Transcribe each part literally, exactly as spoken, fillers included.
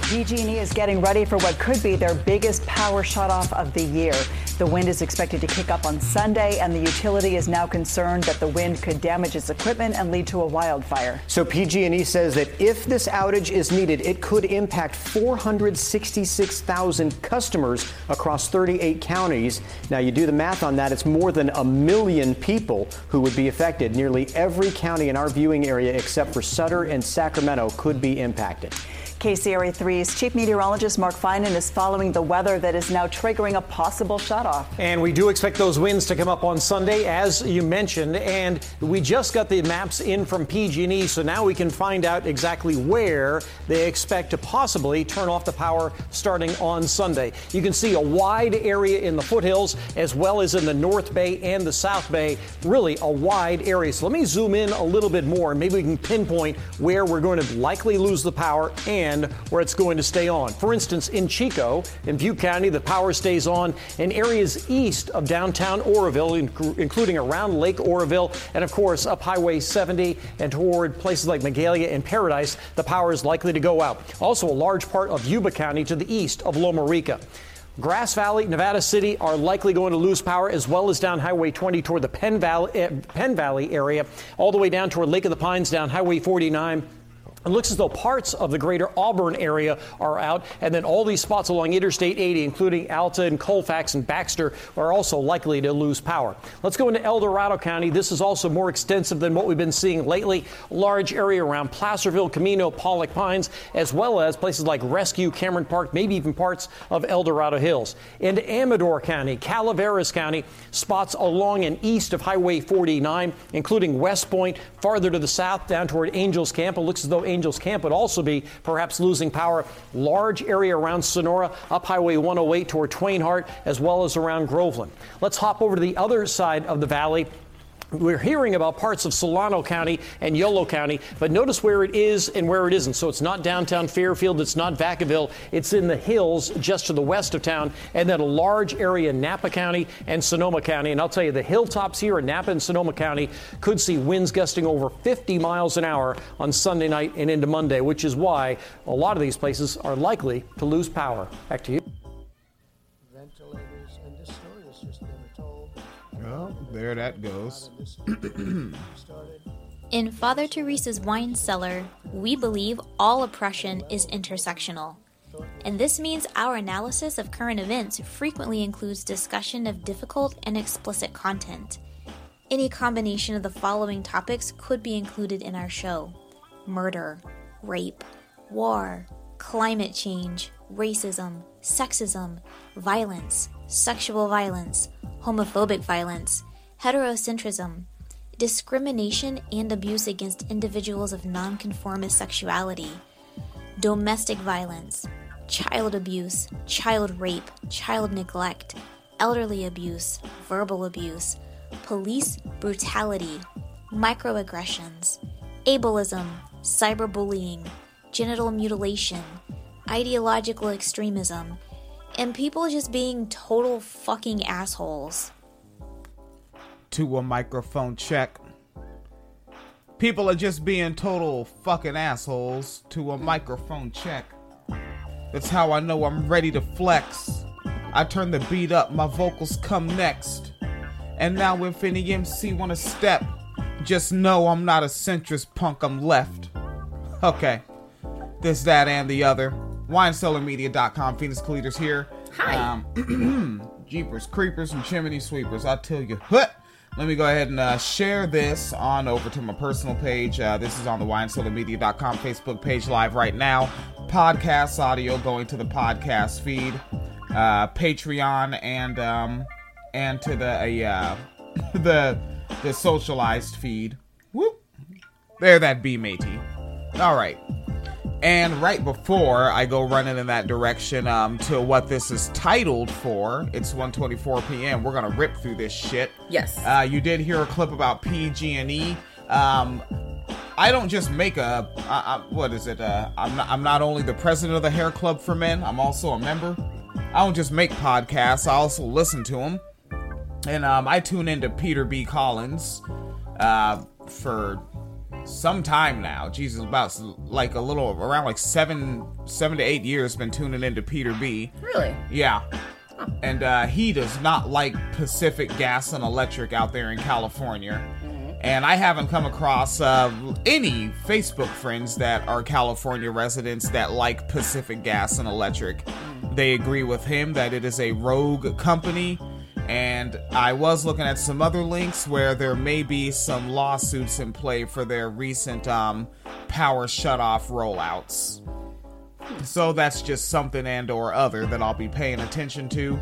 P G and E is getting ready for what could be their biggest power shutoff of the year. The wind is expected to kick up on Sunday, and the utility is now concerned that the wind could damage its equipment and lead to a wildfire. So P G and E says that if this outage is needed, it could impact four hundred sixty-six thousand customers across thirty-eight counties. Now, you do the math on that, it's more than a million people who would be affected. Nearly every county in our viewing area except for Sutter and Sacramento could be impacted. K C R A three's chief meteorologist Mark Finan is following the weather that is now triggering a possible shutoff. And we do expect those winds to come up on Sunday, as you mentioned. And we just got the maps in from P G and E, so now we can find out exactly where they expect to possibly turn off the power starting on Sunday. You can see a wide area in the foothills as well as in the North Bay and the South Bay. Really a wide area. So let me zoom in a little bit more, and maybe we can pinpoint where we're going to likely lose the power and where it's going to stay on. For instance, in Chico, in Butte County, the power stays on in areas east of downtown Oroville, including around Lake Oroville, and of course up Highway seventy and toward places like Magalia and Paradise. The power is likely to go out. Also, a large part of Yuba County to the east of Loma Rica. Grass Valley, Nevada City are likely going to lose power, as well as down Highway twenty toward the Penn Valley, eh, Penn Valley area, all the way down toward Lake of the Pines, down Highway forty-nine. It looks as though parts of the greater Auburn area are out, and then all these spots along Interstate eighty, including Alta and Colfax and Baxter, are also likely to lose power. Let's go into El Dorado County. This is also more extensive than what we've been seeing lately. A large area around Placerville, Camino, Pollock Pines, as well as places like Rescue, Cameron Park, maybe even parts of El Dorado Hills. Into Amador County, Calaveras County, spots along and east of Highway forty-nine, including West Point, farther to the south, down toward Angels Camp. It looks as though Angels Camp would also be perhaps losing power. Large area around Sonora, up Highway one oh eight toward Twain Harte, as well as around Groveland. Let's hop over to the other side of the valley. We're hearing about parts of Solano County and Yolo County, but notice where it is and where it isn't. So it's not downtown Fairfield, it's not Vacaville, it's in the hills just to the west of town, and then a large area in Napa County and Sonoma County. And I'll tell you, the hilltops here in Napa and Sonoma County could see winds gusting over fifty miles an hour on Sunday night and into Monday, which is why a lot of these places are likely to lose power. Back to you. Ventilators and the story is just never told. Well, there that goes. In Father Teresa's wine cellar, we believe all oppression is intersectional. And this means our analysis of current events frequently includes discussion of difficult and explicit content. Any combination of the following topics could be included in our show: murder, rape, war, climate change, racism, sexism, violence, sexual violence, homophobic violence, heterocentrism, discrimination and abuse against individuals of nonconformist sexuality, domestic violence, child abuse, child rape, child neglect, elderly abuse, verbal abuse, police brutality, microaggressions, ableism, cyberbullying, genital mutilation, ideological extremism, and people just being total fucking assholes. To a microphone check. People are just being total fucking assholes. To a microphone check. That's how I know I'm ready to flex. I turn the beat up, my vocals come next. And now if any M C wanna step, just know I'm not a centrist punk, I'm left. Okay. This, that, and the other. wine cellar media dot com. Phoenix Cleaters here. Hi. Um, Jeepers, creepers, and chimney sweepers. I tell you, what? Let me go ahead and uh, share this on over to my personal page. Uh, this is on the wine cellar media dot com Facebook page live right now. Podcast audio going to the podcast feed, uh, Patreon, and um, and to the uh, the the socialized feed. Whoop! There that be, matey. All right. And right before I go running in that direction um, to what this is titled for, it's one twenty-four p.m. We're going to rip through this shit. Yes. Uh, you did hear a clip about P G and E. Um, I don't just make a, uh, uh, what is it? Uh, I'm, not, I'm not only the president of the Hair Club for Men, I'm also a member. I don't just make podcasts, I also listen to them. And um, I tune into Peter B. Collins uh, for some time now. Jesus, about like a little around like seven, seven to eight years been tuning into Peter B. Really? Yeah. Huh. And uh, he does not like Pacific Gas and Electric out there in California. Mm-hmm. And I haven't come across uh, any Facebook friends that are California residents that like Pacific Gas and Electric. Mm-hmm. They agree with him that it is a rogue company. And I was looking at some other links where there may be some lawsuits in play for their recent um, power shutoff rollouts. So that's just something and or other that I'll be paying attention to.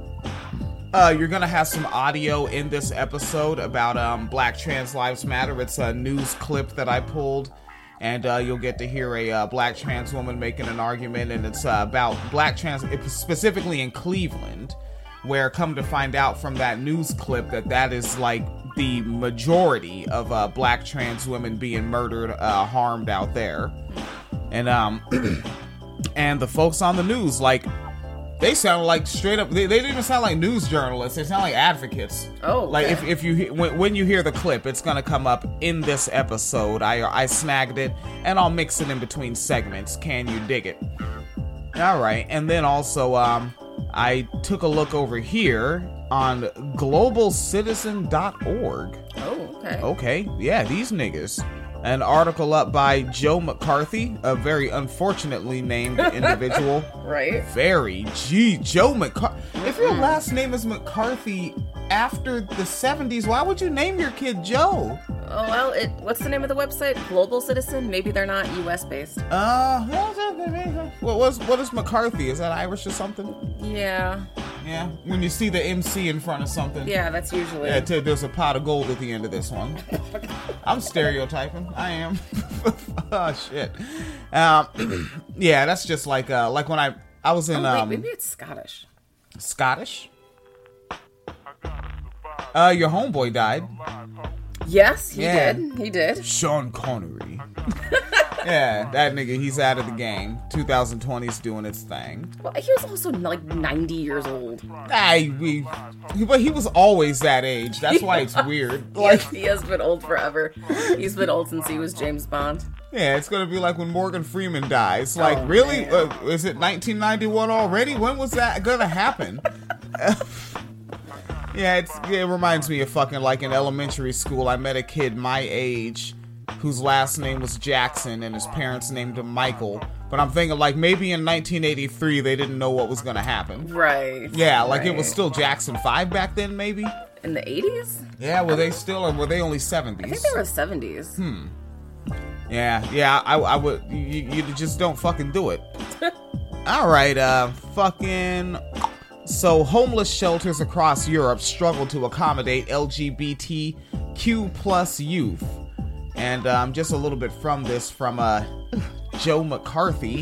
Uh, you're going to have some audio in this episode about um, Black Trans Lives Matter. It's a news clip that I pulled. And uh, you'll get to hear a uh, black trans woman making an argument. And it's uh, about black trans, specifically in Cleveland. Where, come to find out from that news clip, that that is like the majority of uh, black trans women being murdered, uh, harmed out there. And um, and the folks on the news, like, they sound like straight up, they, they didn't even sound like news journalists, they sound like advocates. Oh, okay. Like, if, if you, when, when you hear the clip, it's gonna come up in this episode. I, I snagged it, and I'll mix it in between segments. Can you dig it? Alright, and then also, um, I took a look over here on global citizen dot org. Oh, okay. Okay, yeah, these niggas. An article up by Joe McCarthy, a very unfortunately named individual. Right. Very. Gee, Joe McCarthy. If your last name is McCarthy after the seventies, why would you name your kid Joe? Oh, well, it. What's the name of the website? Global Citizen? Maybe they're not U S based. Uh, what was what is McCarthy? Is that Irish or something? Yeah. Yeah. When you see the M C in front of something. Yeah, that's usually. Yeah, t- there's a pot of gold at the end of this one. I'm stereotyping. I am. Oh shit. Um, yeah, that's just like uh, like when I I was in. Oh, wait, um, maybe it's Scottish. Scottish. Uh, your homeboy died. Yes, he Yeah. did. He did. Sean Connery. Yeah, that nigga, he's out of the game. twenty twenty's doing its thing. Well, he was also like ninety years old. I we, he, but he was always that age. That's why it's weird. Like, He has been old forever. He's been old since he was James Bond. yeah, it's gonna be like when Morgan Freeman dies. Like, Oh, really? man. Uh, is it nineteen ninety-one already? When was that gonna happen? Yeah, it's, it reminds me of fucking like in elementary school. I met a kid my age whose last name was Jackson and his parents named him Michael. But I'm thinking like maybe in nineteen eighty-three they didn't know what was gonna happen. Right. Yeah, like right. it was still Jackson five back then, maybe. In the eighties? Yeah, were they still, or were they only seventies? I think they were seventies. Hmm. Yeah, yeah, I, I would. You, you just don't fucking do it. All right, uh, fucking. So, homeless shelters across Europe struggle to accommodate L G B T Q plus youth. And um, just a little bit from this, from uh, Joe McCarthy,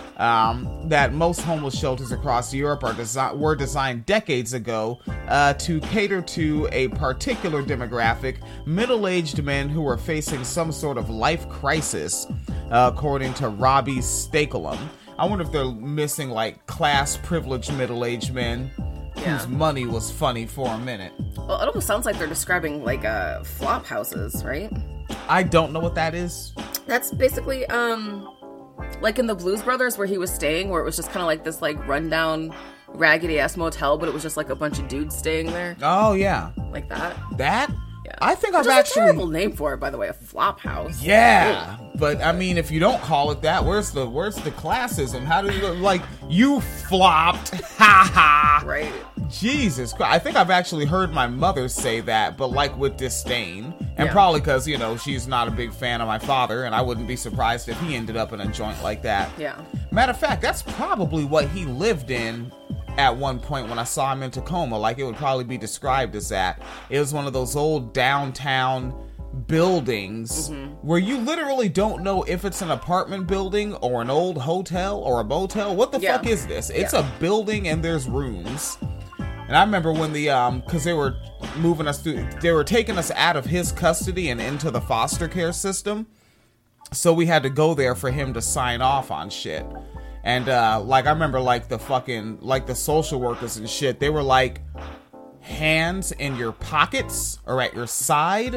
um, that most homeless shelters across Europe are desi- were designed decades ago uh, to cater to a particular demographic, middle-aged men who are facing some sort of life crisis, uh, according to Robbie Stakelum. I wonder if they're missing, like, class-privileged middle-aged men Yeah. whose money was funny for a minute. Well, it almost sounds like they're describing, like, uh, flop houses, right? I don't know what that is. That's basically, um, like in the Blues Brothers where he was staying, where it was just kind of like this, like, rundown, raggedy-ass motel, but it was just, like, a bunch of dudes staying there. Oh, yeah. Like that. That? Yeah. I think Which I've is actually... a terrible name for it, by the way, a flop house. Yeah, but I mean, if you don't call it that, where's the where's the classism? How do you like you flopped? Ha ha! Right. Jesus Christ! I think I've actually heard my mother say that, but like with disdain, and Yeah. probably because you know she's not a big fan of my father, and I wouldn't be surprised if he ended up in a joint like that. Yeah. Matter of fact, that's probably what he lived in at one point when I saw him in Tacoma. Like, it would probably be described as that. It was one of those old downtown buildings mm-hmm. where you literally don't know if it's an apartment building or an old hotel or a motel. What the Yeah. fuck is this? It's Yeah. a building and there's rooms. And I remember when the, um, cause they were moving us through, they were taking us out of his custody and into the foster care system. So we had to go there for him to sign off on shit. And, uh, like, I remember, like, the fucking, like, the social workers and shit, they were, like, hands in your pockets or at your side,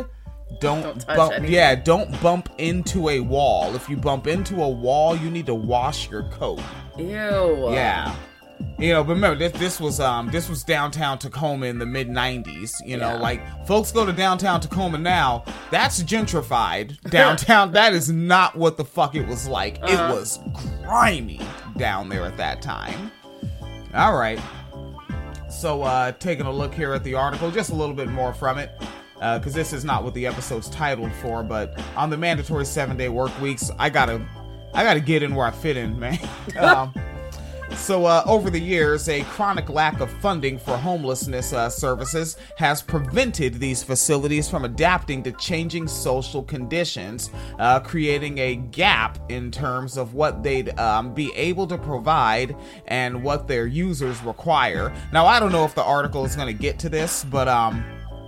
Don't, Don't touch bump, anything. yeah, don't bump into a wall. If you bump into a wall, you need to wash your coat. Ew. Yeah. You know, but remember, this, this was um this was downtown Tacoma in the mid nineties. You know, Yeah. like, folks go to downtown Tacoma now, that's gentrified. Downtown, that is not what the fuck it was like. Uh-huh. It was grimy down there at that time. All right. So, uh, taking a look here at the article, just a little bit more from it. Because uh, this is not what the episode's titled for, but on the mandatory seven-day work weeks, I gotta, I gotta get in where I fit in, man. um, so uh, over the years, a chronic lack of funding for homelessness uh, services has prevented these facilities from adapting to changing social conditions, uh, creating a gap in terms of what they'd um, be able to provide and what their users require. Now, I don't know if the article is going to get to this, but um.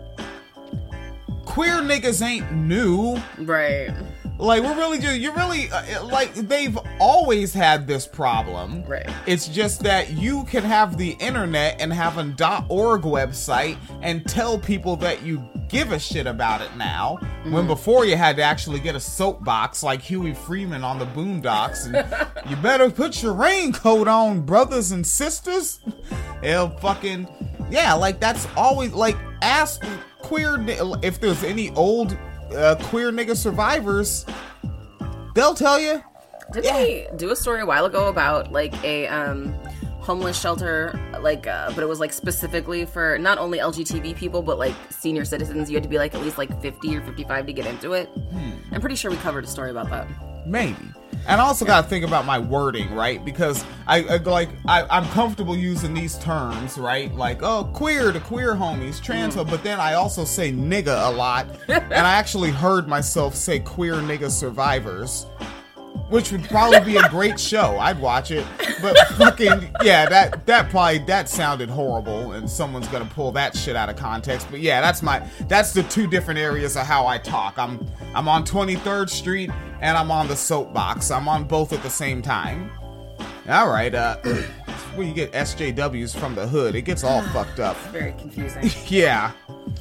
queer niggas ain't new. Right. Like, we're really just, you're really, uh, like, they've always had this problem. Right. It's just that you can have the internet and have an .org website and tell people that you give a shit about it now, mm-hmm. when before you had to actually get a soapbox like Huey Freeman on the Boondocks, and you better put your raincoat on, brothers and sisters. Hell, fucking, yeah, like, that's always, like, ask queer, if there's any old uh, queer nigga survivors, they'll tell you. Didn't yeah. we do a story a while ago about like a um, homeless shelter, like, uh, but it was like specifically for not only L G B T people but like senior citizens? You had to be like at least like fifty or fifty-five to get into it. Hmm. I'm pretty sure we covered a story about that. Maybe. And I also got to think about my wording, right? Because I, I like I, I'm comfortable using these terms, right? Like, oh, queer to queer homies, trans, mm. but then I also say nigga a lot, and I actually heard myself say queer nigga survivors, which would probably be a great show. I'd watch it, but fucking yeah, that that probably that sounded horrible, and someone's gonna pull that shit out of context. But yeah, that's my that's the two different areas of how I talk. I'm I'm on twenty-third Street. And I'm on the soapbox. I'm on both at the same time. All right. Uh, where you get S J Ws from the hood. It gets all fucked up. It's very confusing. Yeah.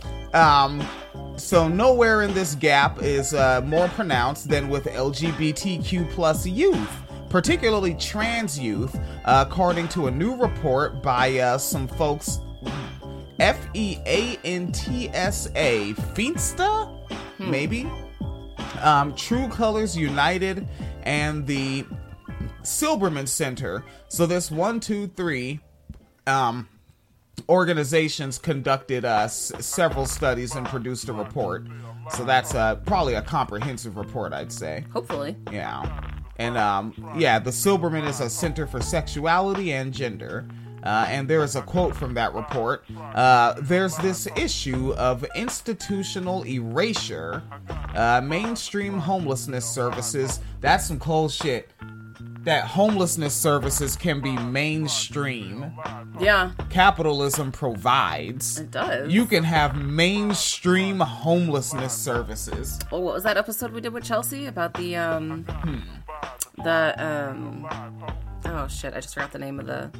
Um. So nowhere in this gap is uh, more pronounced than with L G B T Q plus youth, particularly trans youth, uh, according to a new report by uh, some folks. F E A N T S A. Finsta? Hmm. Maybe? Um, True Colors United and the Silberman Center. So this one, two, three um, organizations conducted uh, s- several studies and produced a report. So that's uh, probably a comprehensive report, I'd say. Hopefully. Yeah. And um, yeah, the Silberman is a center for sexuality and gender. Uh, and there is a quote from that report. Uh, there's this issue of institutional erasure. Uh, mainstream homelessness services. That's some cold shit. That homelessness services can be mainstream. Yeah. Capitalism provides. It does. You can have mainstream homelessness services. Well, what was that episode we did with Chelsea about the, um... Hmm. The, um... Oh, shit, I just forgot the name of the...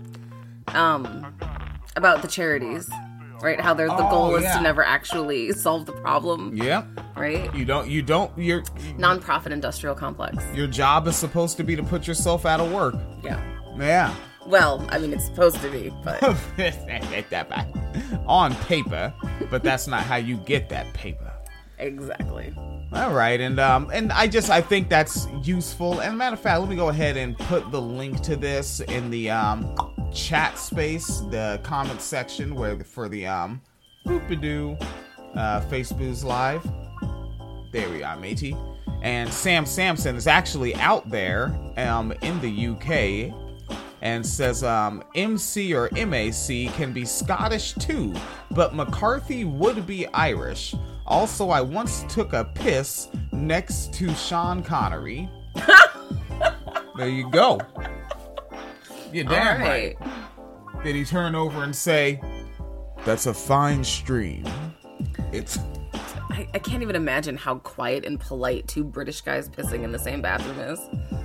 Um, about the charities, right? How there's the oh, goal is yeah. to never actually solve the problem. Yeah. Right? You don't, you don't, you're... Non-profit industrial complex. Your job is supposed to be to put yourself out of work. Yeah. Yeah. Well, I mean, it's supposed to be, but... Take that back. On paper, but that's not how you get that paper. Exactly. All right, and um, and I just I think that's useful. And matter of fact, let me go ahead and put the link to this in the um chat space, the comment section, where for the um boop-a-doo uh Facebook's live. There we are, matey. And Sam Sampson is actually out there um in the U K. And says um, M C or M A C can be Scottish too, but McCarthy would be Irish. Also, I once took a piss next to Sean Connery. There you go. You're damn right. right. Did he turn over and say, "That's a fine stream"? It's. I, I can't even imagine how quiet and polite two British guys pissing in the same bathroom is.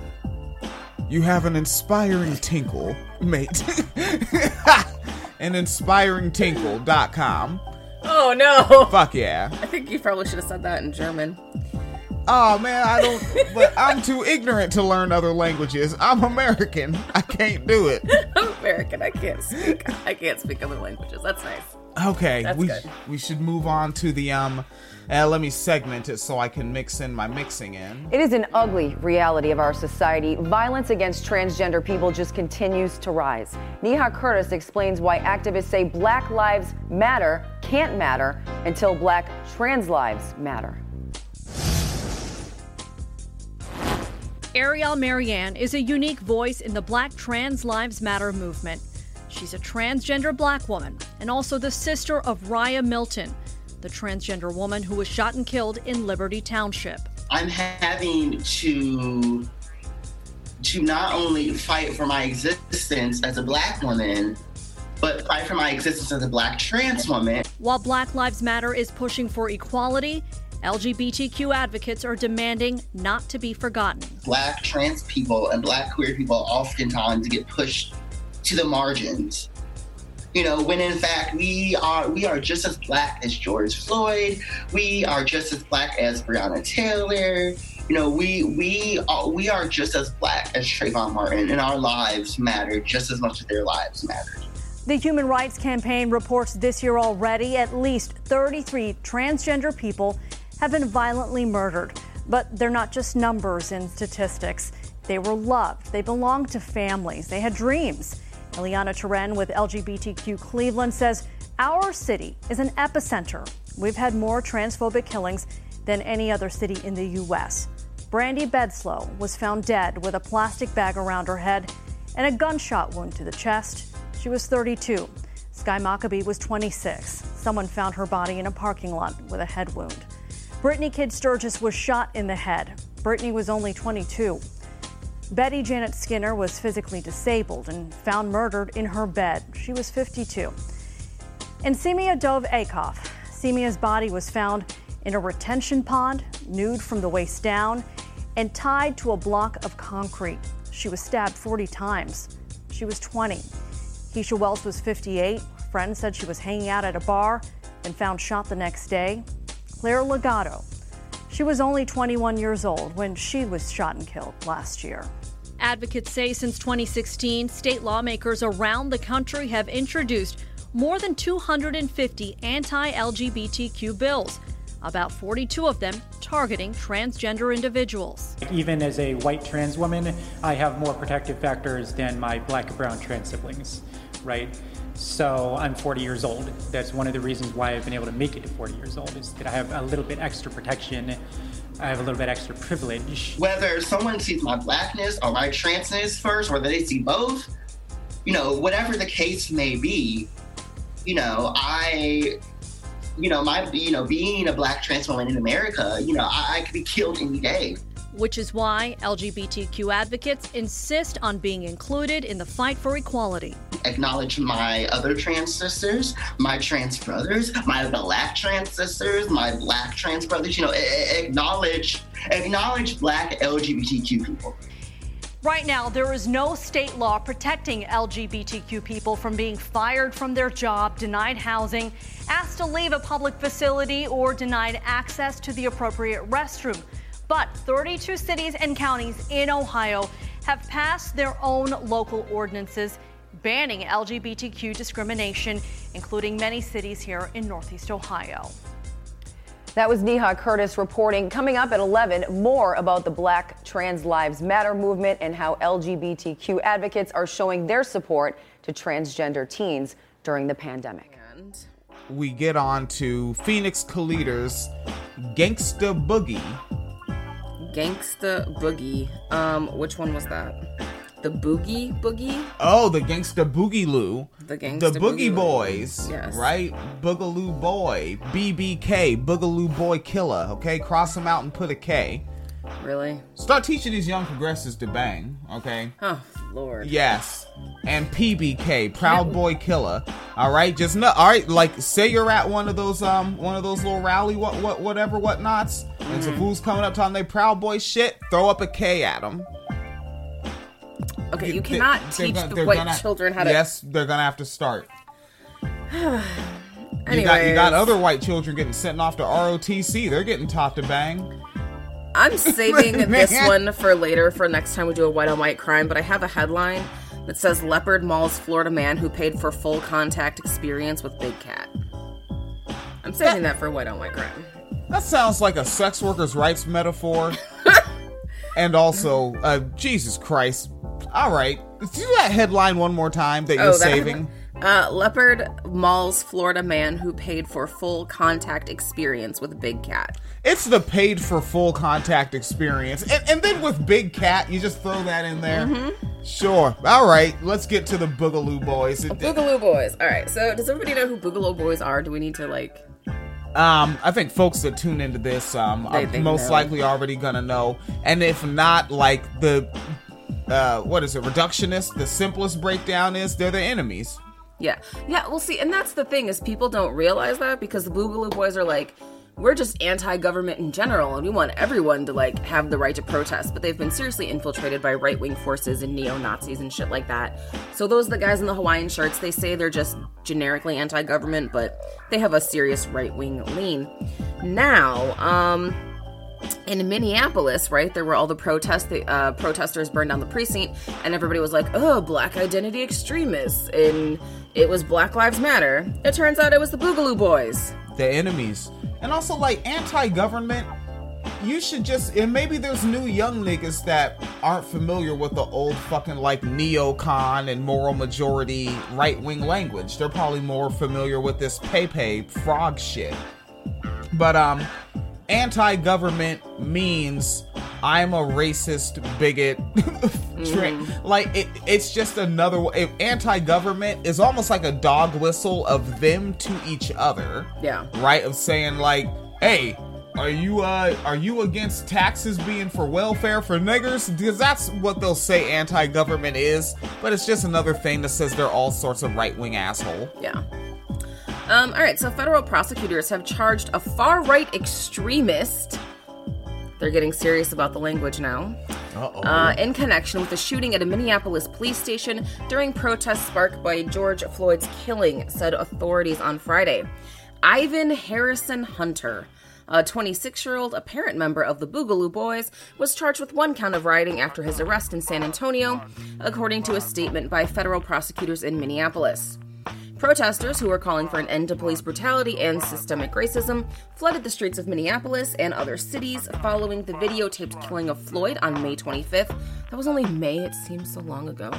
You have an inspiring tinkle, mate. An inspiring tinkle dot com. Oh, Oh, no. Fuck yeah. I think you probably should have said that in German. Oh, man, I don't... But I'm too ignorant to learn other languages. I'm American. I can't do it. I'm American. I can't speak. I can't speak other languages. That's nice. Okay, That's we good. we should move on to the... um. Uh, let me segment it so I can mix in my mixing in. It is an ugly reality of our society. Violence against transgender people just continues to rise. Neha Curtis explains why activists say Black Lives Matter can't matter until Black trans lives matter. Ariel Marianne is a unique voice in the Black Trans Lives Matter movement. She's a transgender Black woman and also the sister of Raya Milton, the transgender woman who was shot and killed in Liberty Township. I'm having to to not only fight for my existence as a Black woman, but fight for my existence as a Black trans woman. While Black Lives Matter is pushing for equality, L G B T Q advocates are demanding not to be forgotten. Black trans people and Black queer people oftentimes get pushed to the margins. You know, when in fact we are we are just as Black as George Floyd. We are just as Black as Breonna Taylor. You know, we we are, we are just as Black as Trayvon Martin, and our lives matter just as much as their lives matter. The Human Rights Campaign reports this year already at least thirty-three transgender people have been violently murdered. But they're not just numbers and statistics. They were loved. They belonged to families. They had dreams. Eliana Turen with L G B T Q Cleveland says our city is an epicenter. We've had more transphobic killings than any other city in the U S. Brandy Bedslow was found dead with a plastic bag around her head and a gunshot wound to the chest. She was thirty-two. Sky Maccabee was twenty-six. Someone found her body in a parking lot with a head wound. Brittany Kidd Sturgis was shot in the head. Brittany was only twenty-two. Betty Janet Skinner was physically disabled and found murdered in her bed. She was fifty-two. And Simia Dove Akoff. Simia's body was found in a retention pond, nude from the waist down, and tied to a block of concrete. She was stabbed forty times. She was twenty. Keisha Wells was fifty-eight. Friends said she was hanging out at a bar and found shot the next day. Claire Legato. She was only twenty-one years old when she was shot and killed last year. Advocates say since twenty sixteen, state lawmakers around the country have introduced more than two hundred fifty anti-L G B T Q bills, about forty-two of them targeting transgender individuals. Even as a white trans woman, I have more protective factors than my Black and brown trans siblings, right? So I'm forty years old. That's one of the reasons why I've been able to make it to forty years old, is that I have a little bit extra protection. I have a little bit extra privilege. Whether someone sees my Blackness or my transness first, whether they see both, you know, whatever the case may be, you know, I, you know, my, you know, being a Black trans woman in America, you know, I, I could be killed any day. Which is why L G B T Q advocates insist on being included in the fight for equality. Acknowledge my other trans sisters, my trans brothers, my Black trans sisters, my Black trans brothers, you know, acknowledge, acknowledge Black L G B T Q people. Right now, there is no state law protecting L G B T Q people from being fired from their job, denied housing, asked to leave a public facility, or denied access to the appropriate restroom. But thirty-two cities and counties in Ohio have passed their own local ordinances banning L G B T Q discrimination, including many cities here in Northeast Ohio. That was Neha Curtis reporting. Coming up at eleven, more about the Black Trans Lives Matter movement and how L G B T Q advocates are showing their support to transgender teens during the pandemic. And we get on to Phoenix Calita's Gangsta Boogie. Gangsta Boogie. Um, which one was that? The Boogie Boogie? Oh, the Gangsta Boogie-Loo. The Gangsta The Boogie Boogie-Loo. Boys. Yes. Right? Boogaloo Boy. B B K. Boogaloo Boy Killer. Okay? Cross them out and put a K. Really? Start teaching these young progressives to bang. Okay? Oh, Lord. Yes. And P B K. Proud Boy Killer. All right? Just no. All right? Like, say you're at one of those, um, one of those little rally, what, what, whatever, whatnots. Mm. And some fools coming up talking they Proud Boy shit. Throw up a K at them. Okay, you cannot they're, teach they're the they're white gonna, children how to... Yes, they're gonna have to start. You got, you got other white children getting sent off to R O T C. They're getting taught to bang. I'm saving this one for later for next time we do a white on white crime, but I have a headline that says Leopard mauls Florida man who paid for full contact experience with Big Cat. I'm saving that, that for white on white crime. That sounds like a sex workers' rights metaphor. And also, uh, Jesus Christ. All right. Do that headline one more time that you're oh, that saving. Uh, Leopard mauls Florida man who paid for full contact experience with Big Cat. It's the paid for full contact experience. And, and then with Big Cat, you just throw that in there. Mm-hmm. Sure. All right. Let's get to the Boogaloo Boys. Oh, Boogaloo Boys. All right. So does everybody know who Boogaloo Boys are? Do we need to, like... Um, I think folks that tune into this um, are most know. likely already gonna know. And if not, like, the... Uh, what is it? Reductionist? The simplest breakdown is they're the enemies. Yeah. Yeah, well, see, and that's the thing is people don't realize that because the Boogaloo Boys are like, we're just anti-government in general and we want everyone to, like, have the right to protest. But they've been seriously infiltrated by right-wing forces and neo-Nazis and shit like that. So those are the guys in the Hawaiian shirts. They say they're just generically anti-government, but they have a serious right-wing lean. Now, um... in Minneapolis, right, there were all the protests, the uh, protesters burned down the precinct, and everybody was like, oh, black identity extremists, and it was Black Lives Matter. It turns out it was the Boogaloo Boys. The enemies. And also, like, anti-government, you should just, and maybe there's new young niggas that aren't familiar with the old fucking, like, neocon and moral majority right-wing language. They're probably more familiar with this Pepe frog shit. But, um... anti-government means I'm a racist bigot. mm. Like it, it's just another way. Anti-government is almost like a dog whistle of them to each other. Yeah. Right? Of saying like, hey, are you uh are you against taxes being for welfare for niggers? Because that's what they'll say anti-government is. But it's just another thing that says they're all sorts of right-wing asshole. Yeah. Um, all right, so federal prosecutors have charged a far-right extremist. They're getting serious about the language now. Uh-oh. Uh, in connection with the shooting at a Minneapolis police station during protests sparked by George Floyd's killing, said authorities on Friday. Ivan Harrison Hunter, a twenty-six-year-old apparent member of the Boogaloo Boys, was charged with one count of rioting after his arrest in San Antonio, according to a statement by federal prosecutors in Minneapolis. Protesters who were calling for an end to police brutality and systemic racism flooded the streets of Minneapolis and other cities following the videotaped killing of Floyd on May twenty-fifth. That was only May, it seems so long ago.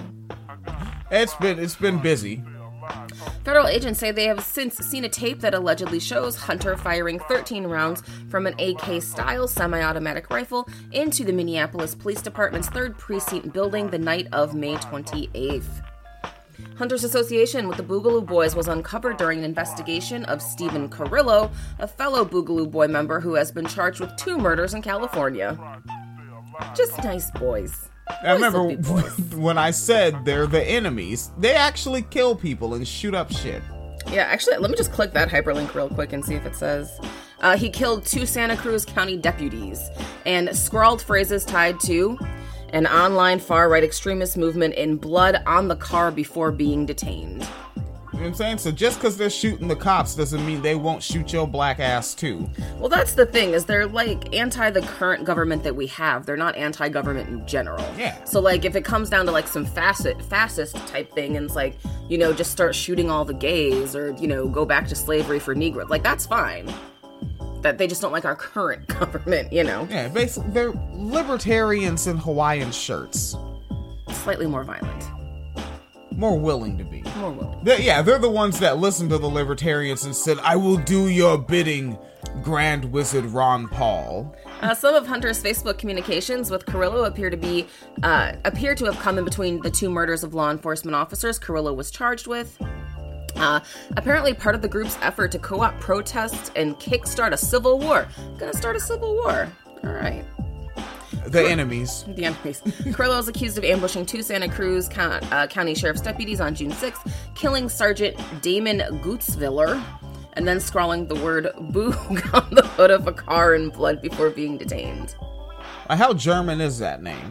It's been it's been busy. Federal agents say they have since seen a tape that allegedly shows Hunter firing thirteen rounds from an A K-style semi-automatic rifle into the Minneapolis Police Department's third precinct building the night of May twenty-eighth. Hunter's association with the Boogaloo Boys was uncovered during an investigation of Stephen Carrillo, a fellow Boogaloo Boy member who has been charged with two murders in California. Just nice boys. I remember when I said they're the enemies, they actually kill people and shoot up shit. Yeah, actually, let me just click that hyperlink real quick and see if it says. Uh, he killed two Santa Cruz County deputies and scrawled phrases tied to an online far-right extremist movement in blood on the car before being detained. You know what I'm saying? So just because they're shooting the cops doesn't mean they won't shoot your black ass too. Well, that's the thing, is they're like anti the current government that we have. They're not anti-government in general. Yeah. So like if it comes down to like some facet, fascist type thing and it's like, you know, just start shooting all the gays or, you know, go back to slavery for Negroes, like that's fine. That they just don't like our current government, you know? Yeah, basically, they're libertarians in Hawaiian shirts. Slightly more violent. More willing to be. More willing. They're, yeah, they're the ones that listened to the libertarians and said, I will do your bidding, Grand Wizard Ron Paul. Uh, some of Hunter's Facebook communications with Carrillo appear to be, uh, appear to have come in between the two murders of law enforcement officers Carrillo was charged with. Uh, apparently part of the group's effort to co-opt protests and kickstart a civil war. Gonna start a civil war. All right. The enemies. The enemies. Carrillo is accused of ambushing two Santa Cruz Count, uh, County Sheriff's deputies on June sixth, killing Sergeant Damon Gutzwiller, and then scrawling the word boog on the hood of a car in blood before being detained. Uh, how German is that name?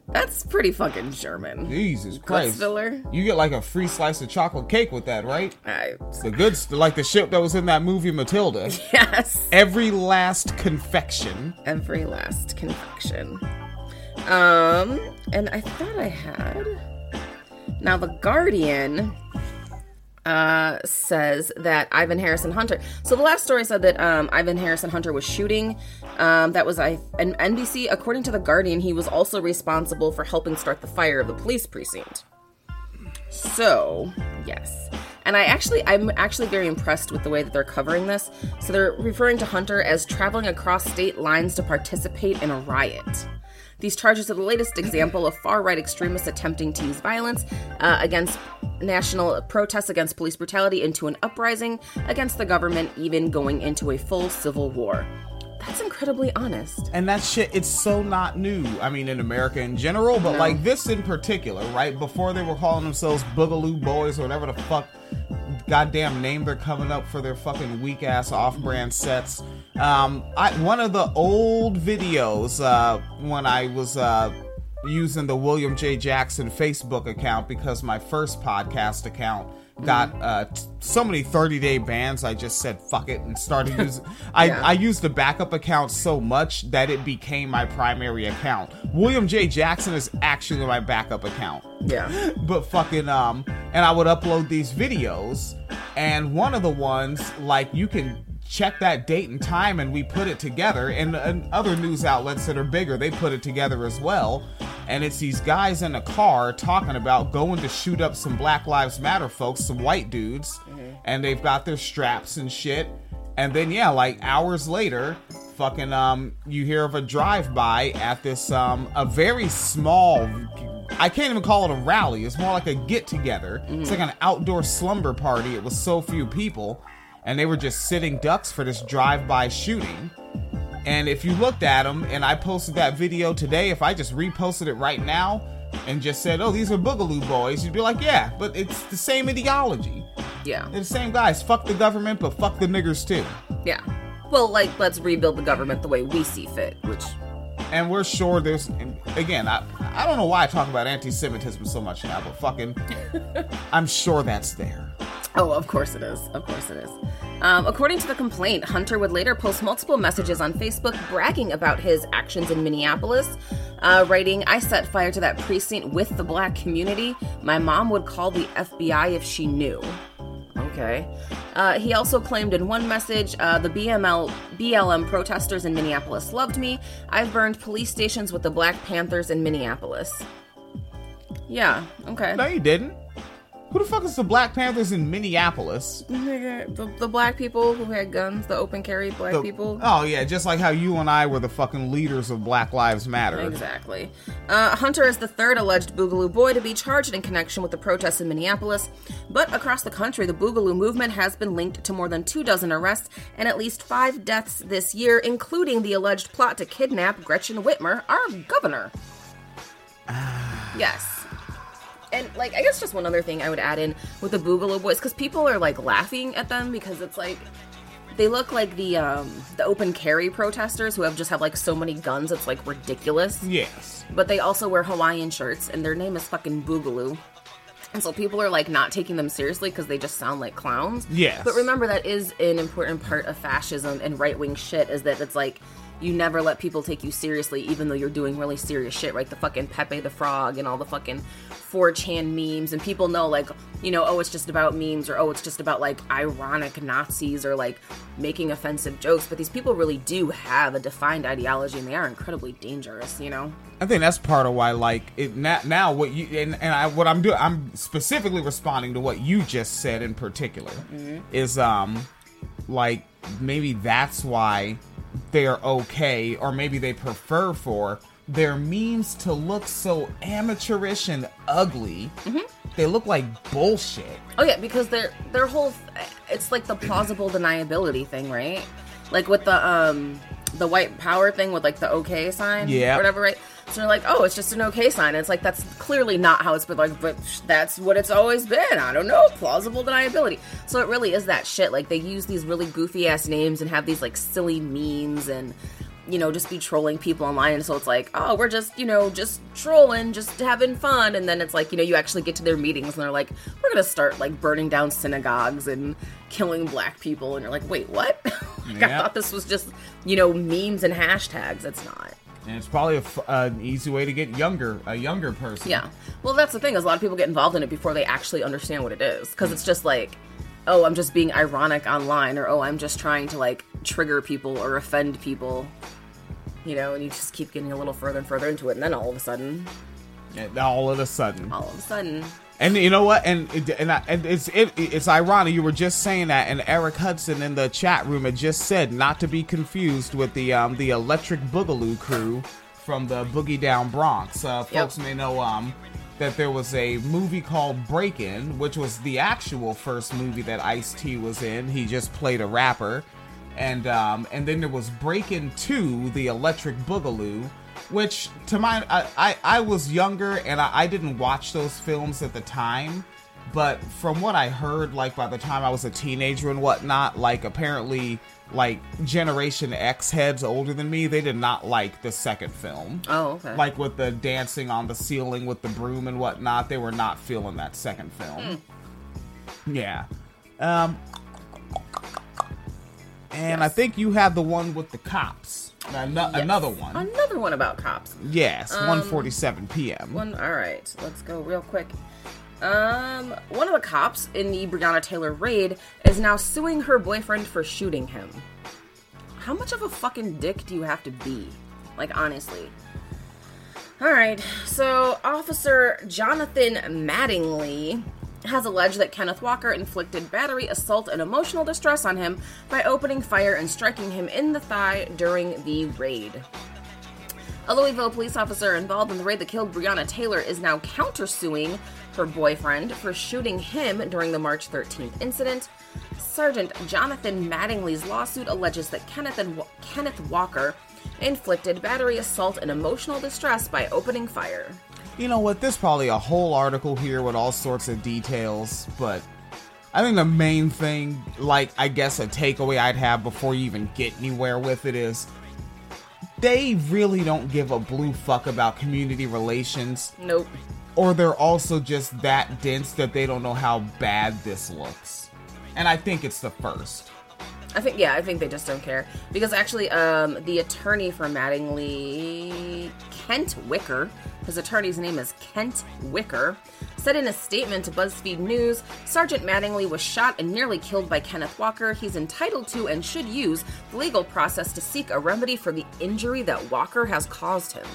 That's pretty fucking German. Jesus Christ. Filler. You get like a free slice of chocolate cake with that, right? I, the good, st- like the shit that was in that movie Matilda. Yes. Every last confection. Every last confection. Um, and I thought I had. Now, The Guardian uh, says that Ivan Harrison Hunter. So the last story said that um, Ivan Harrison Hunter was shooting. Um, that was I, an N B C. According to The Guardian, he was also responsible for helping start the fire of the police precinct. So, yes. And I actually, I'm actually very impressed with the way that they're covering this. So they're referring to Hunter as traveling across state lines to participate in a riot. These charges are the latest example of far-right extremists attempting to use violence uh, against national protests against police brutality into an uprising against the government, even going into a full civil war. That's incredibly honest. And that shit, it's so not new. I mean, in America in general, but No. like this in particular, right? Before they were calling themselves Boogaloo Boys or whatever the fuck goddamn name they're coming up for their fucking weak ass off-brand sets. Um, I, one of the old videos uh, when I was uh, using the William J. Jackson Facebook account because my first podcast account got uh, t- so many thirty-day bans, I just said fuck it and started using... I, Yeah. I used the backup account so much that it became my primary account. William J. Jackson is actually my backup account. Yeah. But fucking, um, and I would upload these videos, and one of the ones, like, you can check that date and time, and we put it together, and, and other news outlets that are bigger, they put it together as well, and it's these guys in a car talking about going to shoot up some Black Lives Matter folks, some white dudes, mm-hmm. and they've got their straps and shit, and then, yeah, like, hours later, fucking, um, you hear of a drive-by at this, um, a very small... I can't even call it a rally. It's more like a get-together. Mm-hmm. It's like an outdoor slumber party. It was so few people. And they were just sitting ducks for this drive-by shooting. And if you looked at them, and I posted that video today, if I just reposted it right now and just said, oh, these are Boogaloo Boys, you'd be like, yeah, but it's the same ideology. Yeah. They're the same guys. Fuck the government, but fuck the niggers too. Yeah. Well, like, let's rebuild the government the way we see fit, which... And we're sure there's, again, I, I don't know why I talk about anti-Semitism so much now, but fucking, I'm sure that's there. Oh, of course it is. Of course it is. Um, according to the complaint, Hunter would later post multiple messages on Facebook bragging about his actions in Minneapolis, uh, writing, I set fire to that precinct with the black community. My mom would call the F B I if she knew. Okay. Uh, he also claimed in one message, uh, the B M L, B L M protesters in Minneapolis loved me. I've burned police stations with the Black Panthers in Minneapolis. Yeah, okay. No, you didn't. Who the fuck is the Black Panthers in Minneapolis? The, the black people who had guns, the open carry black The- people. Oh, yeah, just like how you and I were the fucking leaders of Black Lives Matter. Exactly. Uh, Hunter is the third alleged Boogaloo boy to be charged in connection with the protests in Minneapolis, but across the country, the Boogaloo movement has been linked to more than two dozen arrests and at least five deaths this year, including the alleged plot to kidnap Gretchen Whitmer, our governor. Yes. And, like, I guess just one other thing I would add in with the Boogaloo boys, because people are, like, laughing at them because it's, like, they look like the, um, the open carry protesters who have just have, like, so many guns, it's, like, ridiculous. Yes. But they also wear Hawaiian shirts, and their name is fucking Boogaloo. And so people are, like, not taking them seriously because they just sound like clowns. Yes. But remember, that is an important part of fascism and right-wing shit, is that it's, like, you never let people take you seriously, even though you're doing really serious shit, right? The fucking Pepe the Frog and all the fucking four chan memes, and people know, like, you know, oh, it's just about memes, or oh, it's just about, like, ironic Nazis, or, like, making offensive jokes, but these people really do have a defined ideology, and they are incredibly dangerous, you know? I think that's part of why, like, it now, now what you, and, and I, what I'm doing, I'm specifically responding to what you just said in particular, Mm-hmm. is, um, like, maybe that's why they're okay, or maybe they prefer for their memes to look so amateurish and ugly. Mm-hmm. They look like bullshit. Oh yeah, because their their whole, it's like the plausible deniability thing, right? Like with the um the white power thing with like the okay sign, Yeah. or whatever, right? So they're like, oh, it's just an okay sign. And it's like, that's clearly not how it's been, like, but that's what it's always been. I don't know, plausible deniability. So it really is that shit. Like, they use these really goofy ass names and have these like silly memes, and you know, just be trolling people online. And so it's like, oh, we're just, you know, just trolling, just having fun. And then it's like, you know, you actually get to their meetings and they're like, we're going to start like burning down synagogues and killing black people. And you're like, wait, what? Like, Yeah. I thought this was just, you know, memes and hashtags. It's not. And it's probably a f- uh, an easy way to get younger, a younger person. Yeah. Well, that's the thing is a lot of people get involved in it before they actually understand what it is. Because it's just like, oh, I'm just being ironic online, or oh, I'm just trying to like trigger people or offend people. You know, and you just keep getting a little further and further into it, and then all of a sudden, And all of a sudden, all of a sudden, and you know what? And and, I, and it's it, it's ironic. You were just saying that, and Eric Hudson in the chat room had just said not to be confused with the um the Electric Boogaloo crew from the Boogie Down Bronx. Uh, folks Yep. may know um that there was a movie called Breakin', which was the actual first movie that Ice-T was in. He just played a rapper. And um, and then there was Breakin' two, the Electric Boogaloo, which to my I, I, I was younger and I, I didn't watch those films at the time, but from what I heard, like by the time I was a teenager and whatnot, like apparently like Generation X heads older than me, they did not like the second film. Oh, okay. Like with the dancing on the ceiling with the broom and whatnot, they were not feeling that second film. Hmm. Yeah. Um. And I think you have the one with the cops. An- Yes. Another one. Another one about cops. Yes, Um, one forty-seven p.m. One. All right, let's go real quick. Um, one of the cops in the Breonna Taylor raid is now suing her boyfriend for shooting him. How much of a fucking dick do you have to be? Like, honestly. All right, so Officer Jonathan Mattingly has alleged that Kenneth Walker inflicted battery, assault, and emotional distress on him by opening fire and striking him in the thigh during the raid. A Louisville police officer involved in the raid that killed Breonna Taylor is now countersuing her boyfriend for shooting him during the March thirteenth incident. Sergeant Jonathan Mattingly's lawsuit alleges that Kenneth, and Wa- Kenneth Walker inflicted battery, assault, and emotional distress by opening fire. You know what? There's probably a whole article here with all sorts of details, but I think the main thing, like, I guess a takeaway I'd have before you even get anywhere with it is they really don't give a blue fuck about community relations. Nope. Or they're also just that dense that they don't know how bad this looks. And I think it's the first. I think, yeah, I think they just don't care. Because actually, um, the attorney for Mattingly, Kent Wicker, his attorney's name is Kent Wicker, said in a statement to BuzzFeed News, Sergeant Mattingly was shot and nearly killed by Kenneth Walker. He's entitled to and should use the legal process to seek a remedy for the injury that Walker has caused him.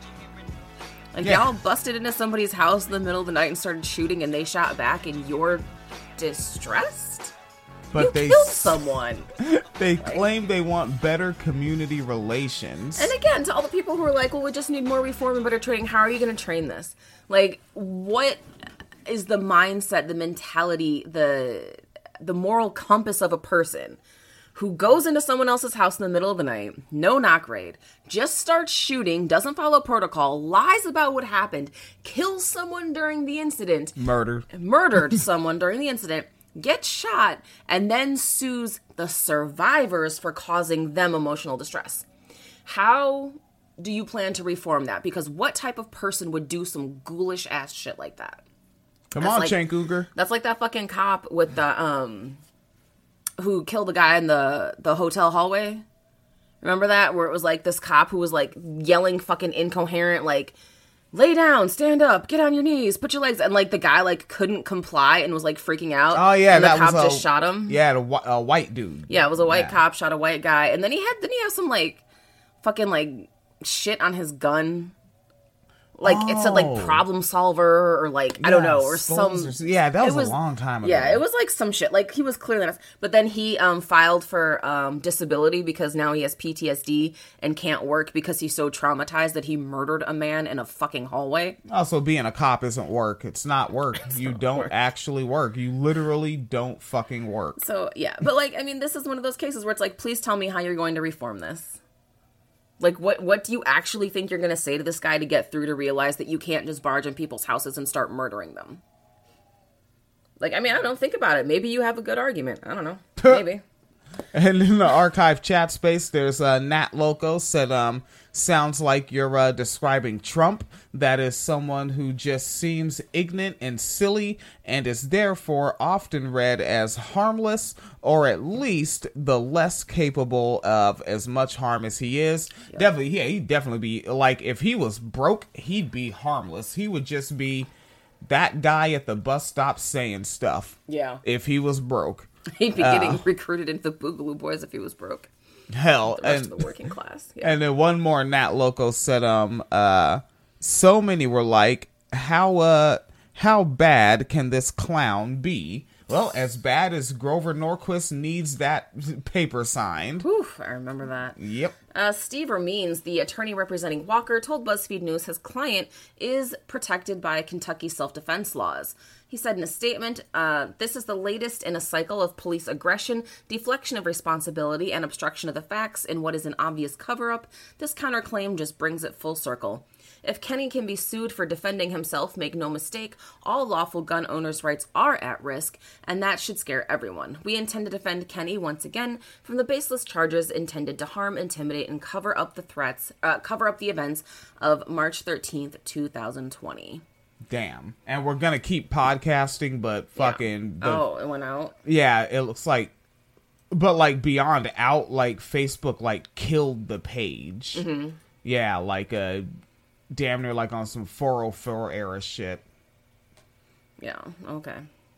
Like, Yeah. y'all busted into somebody's house in the middle of the night and started shooting and they shot back and you're distressed? But you they killed s- someone. They claim they want better community relations. And again, to all the people who are like, well, we just need more reform and better training, how are you going to train this? Like, what is the mindset, the mentality, the the moral compass of a person who goes into someone else's house in the middle of the night, no knock raid, just starts shooting, doesn't follow protocol, lies about what happened, kills someone during the incident, Murder. murdered someone during the incident, gets shot, and then sues the survivors for causing them emotional distress. How do you plan to reform that? Because what type of person would do some ghoulish ass shit like that? Come That's on, like- Cenk Uygur. That's like that fucking cop with the um who killed the guy in the the hotel hallway. Remember that? Where it was like this cop who was like yelling fucking incoherent, like, lay down, stand up, get on your knees, put your legs, and like the guy like couldn't comply and was like freaking out. Oh yeah, and the that cop was a, just shot him. Yeah, the, whi- a white dude. Yeah, it was a white Yeah. cop shot a white guy, and then he had then he have some like fucking like shit on his gun. Like it said Oh. like problem solver or like I don't Yeah, know or skulls some or- yeah, that it was a long time ago. Yeah, it was like some shit. Like he was clearly not, but then he um filed for um disability because now he has P T S D and can't work because he's so traumatized that he murdered a man in a fucking hallway. Also, being a cop isn't work. It's not work. you don't work. actually work. You literally don't fucking work. So yeah, but like I mean, this is one of those cases where it's like, please tell me how you're going to reform this. Like, what what do you actually think you're going to say to this guy to get through to realize that you can't just barge in people's houses and start murdering them? Like, I mean, I don't know. Think about it. Maybe you have a good argument. I don't know. Maybe. And in the archive chat space, there's uh, Nat Loco said, um, sounds like you're uh, describing Trump. That is someone who just seems ignorant and silly and is therefore often read as harmless, or at least the less capable of as much harm as he is. Yeah. Definitely, yeah, he'd definitely be, like, if he was broke, he'd be harmless. He would just be that guy at the bus stop saying stuff. Yeah. If he was broke. He'd be getting uh, recruited into the Boogaloo Boys if he was broke. Hell, the rest and of the working class. Yeah. And then one more, Nat Loco said, um, uh, so many were like, how, uh, how bad can this clown be? Well, as bad as Grover Norquist needs that paper signed. Whew, I remember that. Yep. Uh, Steve Rameens, the attorney representing Walker, told BuzzFeed News his client is protected by Kentucky self-defense laws. He said in a statement, uh, this is the latest in a cycle of police aggression, deflection of responsibility, and obstruction of the facts in what is an obvious cover-up. This counterclaim just brings it full circle. If Kenny can be sued for defending himself, make no mistake, all lawful gun owners' rights are at risk, and that should scare everyone. We intend to defend Kenny once again from the baseless charges intended to harm, intimidate, and cover up the threats, uh, cover up the events of March thirteenth, twenty twenty. Damn. And we're gonna keep podcasting, but fucking... Yeah. The, oh, it went out? Yeah, it looks like... But, like, beyond out, like, Facebook, like, killed the page. Mm-hmm. Yeah, like, uh, damn near, like, on some four oh four era shit. Yeah, okay.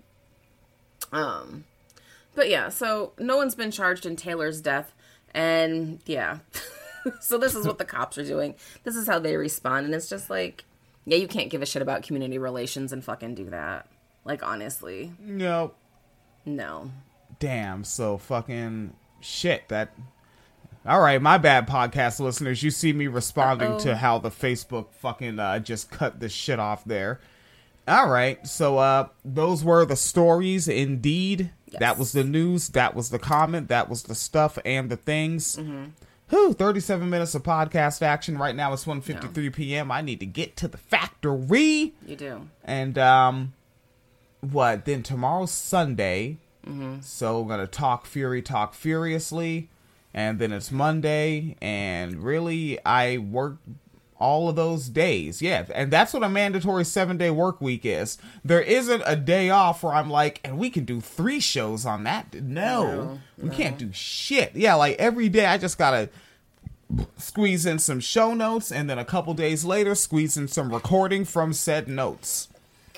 Um, but yeah, so no one's been charged in Taylor's death, and yeah. So this is what the cops are doing. This is how they respond, and it's just like... Yeah, you can't give a shit about community relations and fucking do that. Like, honestly. No. No. Damn, so fucking shit. That. All right, my bad, podcast listeners. You see me responding Uh-oh. to how the Facebook fucking uh, just cut this shit off there. All right, so uh, those were the stories, indeed. Yes. That was the news. That was the comment. That was the stuff and the things. Mm-hmm. Whew, thirty-seven minutes of podcast action. Right now it's one fifty-three p.m. I need to get to the factory. You do. And, um, what? Then tomorrow's Sunday. Mm-hmm. So we're going to talk Fury, talk furiously. And then it's Monday. And really, I work all of those days. Yeah. And that's what a mandatory seven-day work week is. There isn't a day off where I'm like, and we can do three shows on that. No, no we no. can't do shit. Yeah, like every day I just got to squeeze in some show notes, and then a couple days later, squeeze in some recording from said notes.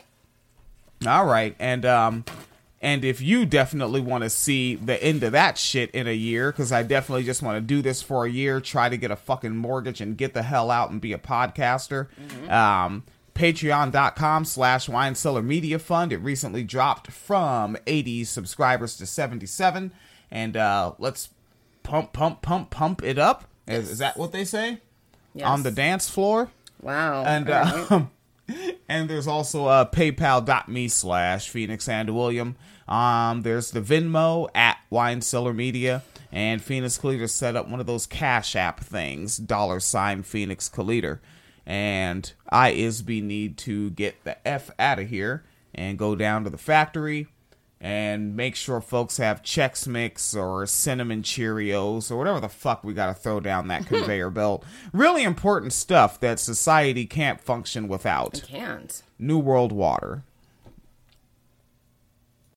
All right. And, um... And if you definitely want to see the end of that shit in a year, because I definitely just want to do this for a year, try to get a fucking mortgage and get the hell out and be a podcaster. Mm-hmm. Um, Patreon.com slash Wine Cellar Media Fund. It recently dropped from eighty subscribers to seventy-seven. And uh, let's pump, pump, pump, pump it up. Is, yes. is that what they say? Yes. On the dance floor? Wow. And, uh, right. And there's also uh, paypal.me slash Phoenix and William. Um, there's the Venmo at Wine Cellar Media. And Phoenix Caliter set up one of those Cash App things, dollar sign Phoenix Caliter. And I, Isby, need to get the F out of here and go down to the factory and make sure folks have Chex Mix or cinnamon Cheerios or whatever the fuck we gotta throw down that conveyor belt. Really important stuff that society can't function without. It can't. New World Water.